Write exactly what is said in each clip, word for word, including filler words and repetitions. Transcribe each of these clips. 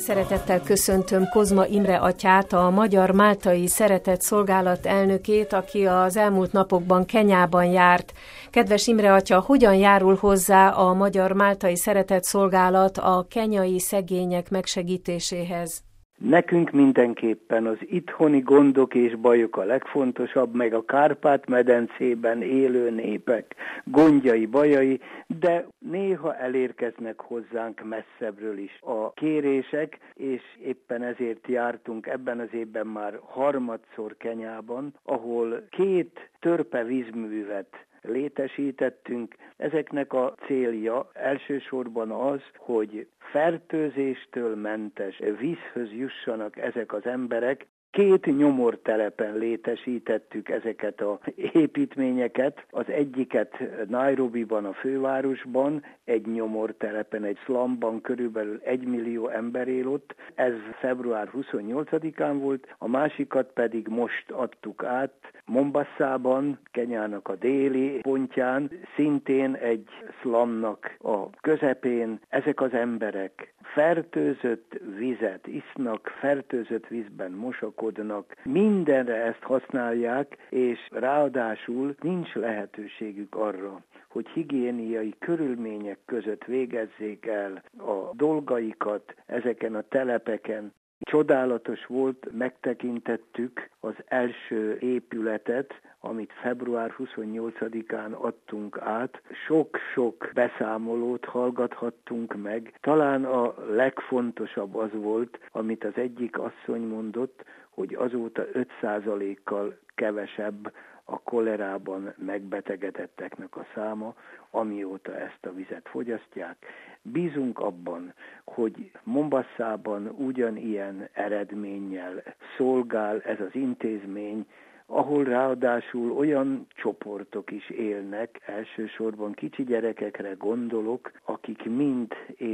Szeretettel köszöntöm Kozma Imre atyát, a Magyar Máltai Szeretett Szolgálat elnökét, aki az elmúlt napokban Kenyában járt. Kedves Imre atya, hogyan járul hozzá a Magyar Máltai Szeretett Szolgálat a kenyai szegények megsegítéséhez? Nekünk mindenképpen az itthoni gondok és bajok a legfontosabb, meg a Kárpát-medencében élő népek gondjai, bajai, de néha elérkeznek hozzánk messzebbről is a kérések, és éppen ezért jártunk ebben az évben már harmadszor Kenyában, ahol két törpe vízművet létesítettünk. Ezeknek a célja elsősorban az, hogy fertőzéstől mentes vízhöz jussanak ezek az emberek. Két nyomortelepen létesítettük ezeket az építményeket. Az egyiket Nairobiban, a fővárosban, egy nyomortelepen, egy slumban körülbelül egy millió ember él ott. Ez február huszonnyolcadikán volt, a másikat pedig most adtuk át Mombasszában, Kenyának a déli pontján, szintén egy slumnak a közepén. Ezek az emberek fertőzött vizet isznak, fertőzött vízben mosakodnak, mindenre ezt használják, és ráadásul nincs lehetőségük arra, hogy higiéniai körülmények között végezzék el a dolgaikat ezeken a telepeken. Csodálatos volt, megtekintettük az első épületet, amit február huszonnyolcadikán adtunk át. Sok-sok beszámolót hallgathattunk meg. Talán a legfontosabb az volt, amit az egyik asszony mondott, hogy azóta öt százalékkal kevesebb a kolerában megbetegedetteknek a száma, amióta ezt a vizet fogyasztják. Bízunk abban, hogy Mombasszában ugyanilyen eredménnyel szolgál ez az intézmény, ahol ráadásul olyan csoportok is élnek, elsősorban kicsi gyerekekre gondolok, akik mind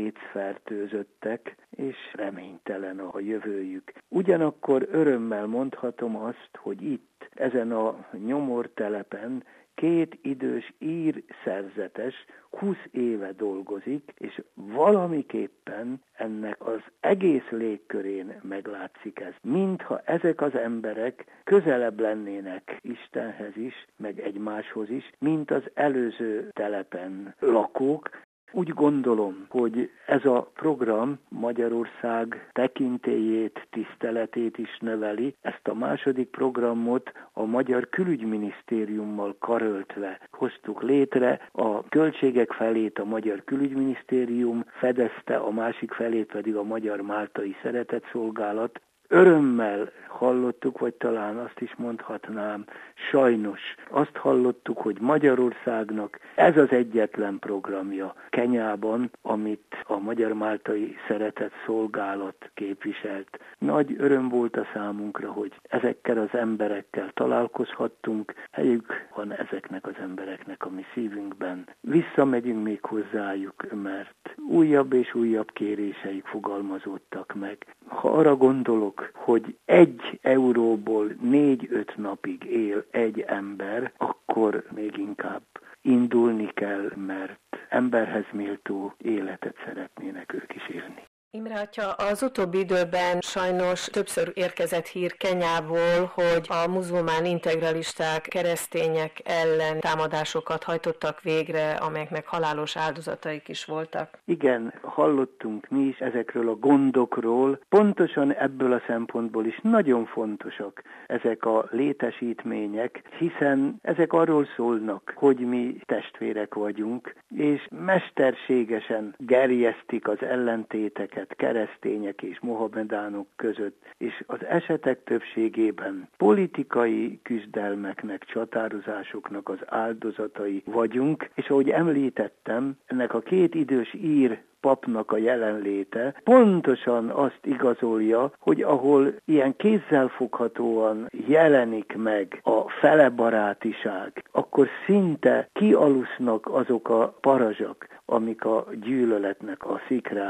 AIDS-fertőzöttek, és reménytelen a jövőjük. Ugyanakkor örömmel mondhatom azt, hogy itt, ezen a nyomortelepen két idős ír szerzetes húsz éve dolgozik, és valamiképpen ennek az egész légkörén meglátszik ez. Mintha ezek az emberek közelebb lennének Istenhez is, meg egymáshoz is, mint az előző telepen lakók. Úgy gondolom, hogy ez a program Magyarország tekintélyét, tiszteletét is növeli. Ezt a második programot a Magyar Külügyminisztériummal karöltve hoztuk létre. A költségek felét a Magyar Külügyminisztérium fedezte, a másik felét pedig a Magyar Máltai Szeretett Szolgálat. Örömmel hallottuk, vagy talán azt is mondhatnám, sajnos azt hallottuk, hogy Magyarországnak ez az egyetlen programja Kenyában, amit a Magyar Máltai Szeretett Szolgálat képviselt. Nagy öröm volt a számunkra, hogy ezekkel az emberekkel találkozhattunk, helyük van ezeknek az embereknek a mi szívünkben. Visszamegyünk még hozzájuk, mert újabb és újabb kéréseik fogalmazódtak meg. Ha arra gondolok, hogy egy euróból négy-öt napig él egy ember, akkor még inkább indulni kell, mert emberhez méltó életet szeretnének ők is élni. Imre atya, az utóbbi időben sajnos többször érkezett hír Kenyából, hogy a muzulmán integralisták keresztények ellen támadásokat hajtottak végre, amelyeknek halálos áldozataik is voltak. Igen, hallottunk mi is ezekről a gondokról. Pontosan ebből a szempontból is nagyon fontosak ezek a létesítmények, hiszen ezek arról szólnak, hogy mi testvérek vagyunk, és mesterségesen gerjesztik az ellentéteket keresztények és mohamedánok között, és az esetek többségében politikai küzdelmeknek, csatározásoknak az áldozatai vagyunk, és ahogy említettem, ennek a két idős ír papnak a jelenléte pontosan azt igazolja, hogy ahol ilyen kézzelfoghatóan jelenik meg a felebarátiság, akkor szinte kialusznak azok a parazsak, amik a gyűlöletnek a szikrái.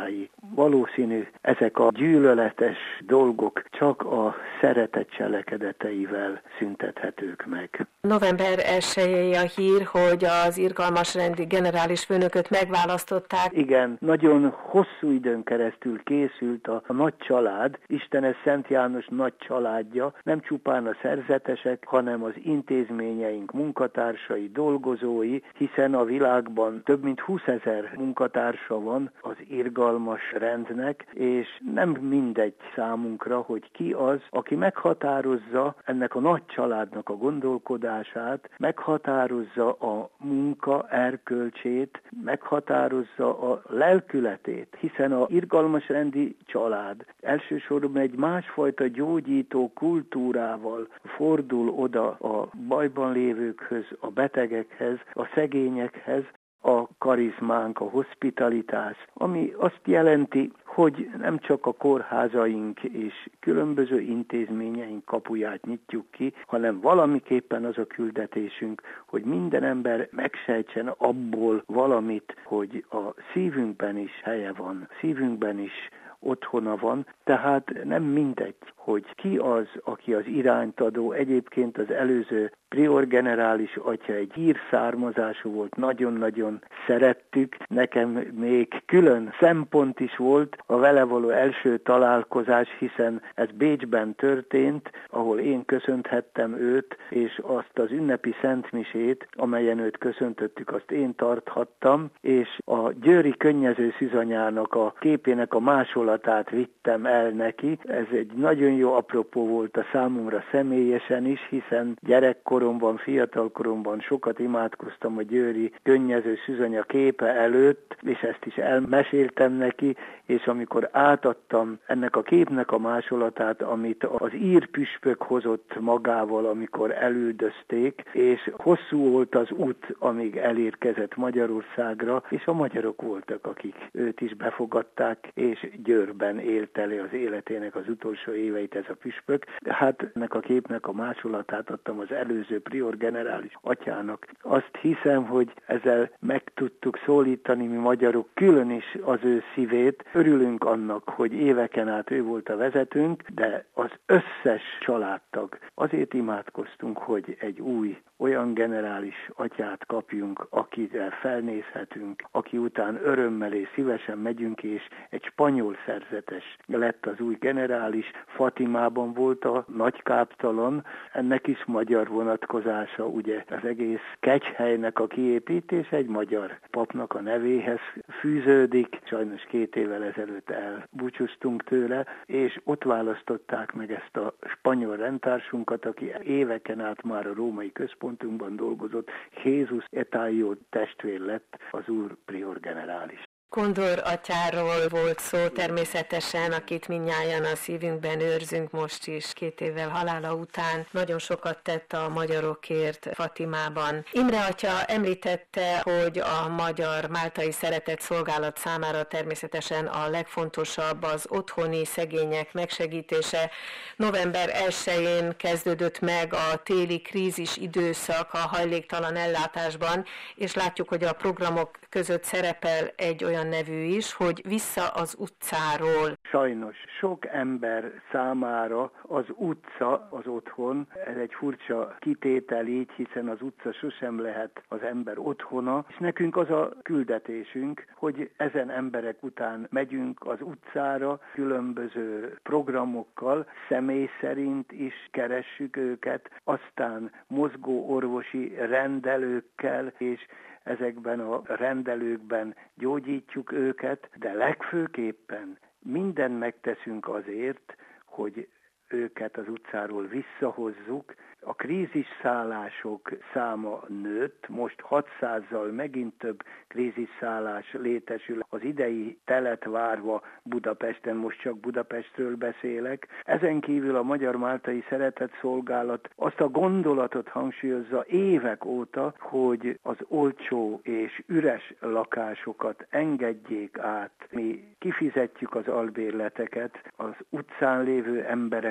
valószínű, ezek a gyűlöletes dolgok csak a szeretet cselekedeteivel szüntethetők meg. November elsejei a hír, hogy az irgalmasrendi generális főnököt megválasztották. Igen, nagyon hosszú időn keresztül készült a, a nagy család, Istenes Szent János nagy családja, nem csupán a szerzetesek, hanem az intézményeink munkatársai, dolgozói, hiszen a világban több mint húszezer munkatársa van az irgalmas rendnek, és nem mindegy számunkra, hogy ki az, aki meghatározza ennek a nagy családnak a gondolkodását, meghatározza a munka erkölcsét, meghatározza a lelkületét, hiszen a irgalmasrendi család elsősorban egy másfajta gyógyító kultúrával fordul oda a bajban lévőkhöz, a betegekhez, a szegényekhez, a karizmánk, a hospitalitás, ami azt jelenti, hogy nem csak a kórházaink és különböző intézményeink kapuját nyitjuk ki, hanem valamiképpen az a küldetésünk, hogy minden ember megsejtsen abból valamit, hogy a szívünkben is helye van, szívünkben is otthona van, tehát nem mindegy, hogy ki az, aki az irányt adó. Egyébként az előző prior generális atya egy ír származású volt, nagyon-nagyon szerettük. Nekem még külön szempont is volt a vele való első találkozás, hiszen ez Bécsben történt, ahol én köszönthettem őt, és azt az ünnepi szentmisét, amelyen őt köszöntöttük, azt én tarthattam, és a győri könnyező szűzanyának a képének a másolatát vittem el neki. Ez egy nagyon jó apropó volt a számomra személyesen is, hiszen gyerekkoromban, fiatalkoromban sokat imádkoztam a győri könnyező szűzanya képe előtt, és ezt is elmeséltem neki, és amikor átadtam ennek a képnek a másolatát, amit az ír püspök hozott magával, amikor elüldözték, és hosszú volt az út, amíg elérkezett Magyarországra, és a magyarok voltak, akik őt is befogadták, és Győrben élt elő az életének az utolsó éveit ez a püspök. Hát ennek a képnek a másolatát adtam az előző prior generális atyának. Azt hiszem, hogy ezzel meg tudtuk szólítani mi magyarok külön is az ő szívét. Örülünk annak, hogy éveken át ő volt a vezetőnk, de az összes családtag azért imádkoztunk, hogy egy új, olyan generális atyát kapjunk, akire felnézhetünk, aki után örömmel és szívesen megyünk, és egy spanyol szerzetes lett az új generális. Fatimában volt a nagy káptalan, ennek is magyar vonatkozása, ugye az egész kegyhelynek a kiépítése egy magyar papnak a nevéhez fűződik. Sajnos két évvel ezelőtt elbúcsúztunk tőle, és ott választották meg ezt a spanyol rendtársunkat, aki éveken át már a római központunkban dolgozott. Jézus Etájó testvér lett az úr prior generális. Kondor atyáról volt szó természetesen, akit mindnyájan a szívünkben őrzünk most is, két évvel halála után. Nagyon sokat tett a magyarokért Fatimában. Imre atya említette, hogy a magyar máltai szeretett szolgálat számára természetesen a legfontosabb az otthoni szegények megsegítése. November elsején kezdődött meg a téli krízis időszak a hajléktalan ellátásban, és látjuk, hogy a programok között szerepel egy olyan nevű is, hogy Vissza az utcáról. Sajnos sok ember számára az utca az otthon, ez egy furcsa kitétel így, hiszen az utca sosem lehet az ember otthona, és nekünk az a küldetésünk, hogy ezen emberek után megyünk az utcára, különböző programokkal, személy szerint is keressük őket, aztán mozgó orvosi rendelőkkel, és ezekben a rendelőkben gyógyítjuk őket, de legfőképpen mindent megteszünk azért, hogy őket az utcáról visszahozzuk. A krízisszállások száma nőtt, most hatszázzal megint több krízisszállás létesül. Az idei telet várva Budapesten, most csak Budapestről beszélek. Ezen kívül a Magyar Máltai Szeretett Szolgálat azt a gondolatot hangsúlyozza évek óta, hogy az olcsó és üres lakásokat engedjék át. Mi kifizetjük az albérleteket az utcán lévő emberek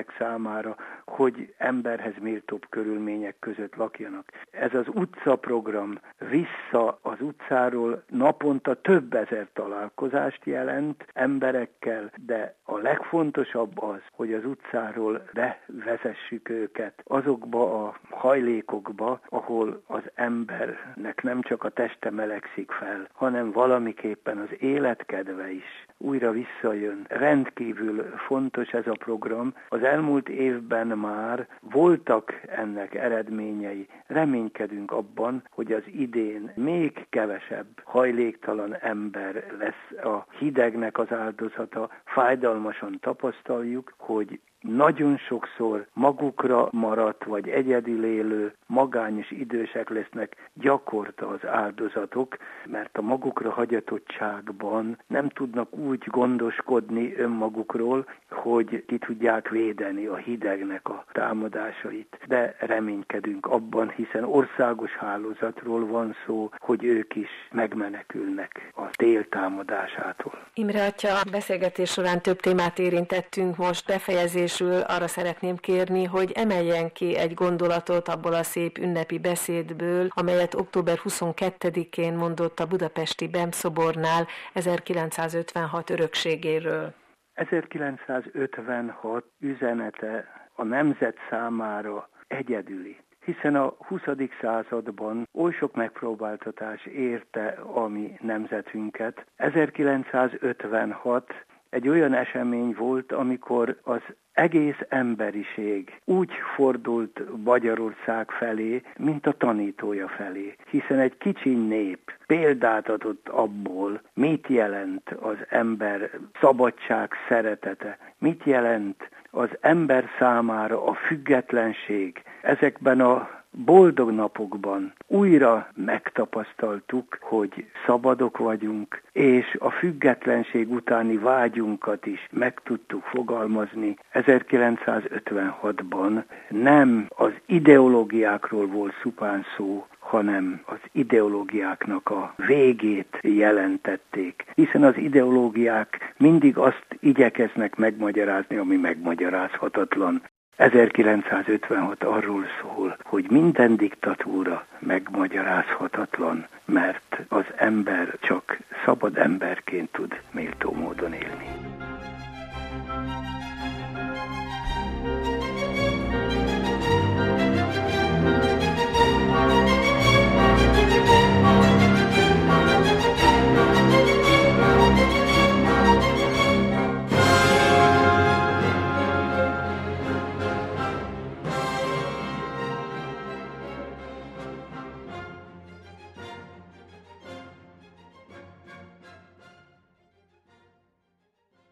emberek számára, hogy emberhez méltóbb körülmények között lakjanak. Ez az utcaprogram vissza az utcáról naponta több ezer találkozást jelent emberekkel, de a legfontosabb az, hogy az utcáról bevezessük őket azokba a hajlékokba, ahol az embernek nem csak a teste melegszik fel, hanem valamiképpen az életkedve is újra visszajön. Rendkívül fontos ez a program. Az elmúlt évben már voltak ennek eredményei. Reménykedünk abban, hogy az idén még kevesebb hajléktalan ember lesz a hidegnek az áldozata. Fájdalmasan tapasztaljuk, hogy nagyon sokszor magukra maradt vagy egyedül élő magányos idősek lesznek gyakorta az áldozatok, mert a magukra hagyatottságban nem tudnak úgy gondoskodni önmagukról, hogy ki tudják védeni a hidegnek a támadásait. De reménykedünk abban, hiszen országos hálózatról van szó, hogy ők is megmenekülnek a tél támadásától. Imre atya, a beszélgetés során több témát érintettünk, most befejezés arra szeretném kérni, hogy emeljen ki egy gondolatot abból a szép ünnepi beszédből, amelyet október huszonkettedikén mondott a budapesti Bem-szobornál ezerkilencszázötvenhat örökségéről. ezerkilencszázötvenhat üzenete a nemzet számára egyedüli, hiszen a huszadik században oly sok megpróbáltatás érte a mi nemzetünket. ezerkilencszázötvenhat egy olyan esemény volt, amikor az egész emberiség úgy fordult Magyarország felé, mint a tanítója felé, hiszen egy kicsi nép példát adott abból, mit jelent az ember szabadság szeretete, mit jelent az ember számára a függetlenség. Ezekben a boldog napokban újra megtapasztaltuk, hogy szabadok vagyunk, és a függetlenség utáni vágyunkat is meg tudtuk fogalmazni. ezerkilencszázötvenhatban nem az ideológiákról volt szupán szó, hanem az ideológiáknak a végét jelentették. Hiszen az ideológiák mindig azt igyekeznek megmagyarázni, ami megmagyarázhatatlan. ezerkilencszázötvenhat arról szól, hogy minden diktatúra megmagyarázhatatlan, mert az ember csak szabad emberként tud méltó módon élni.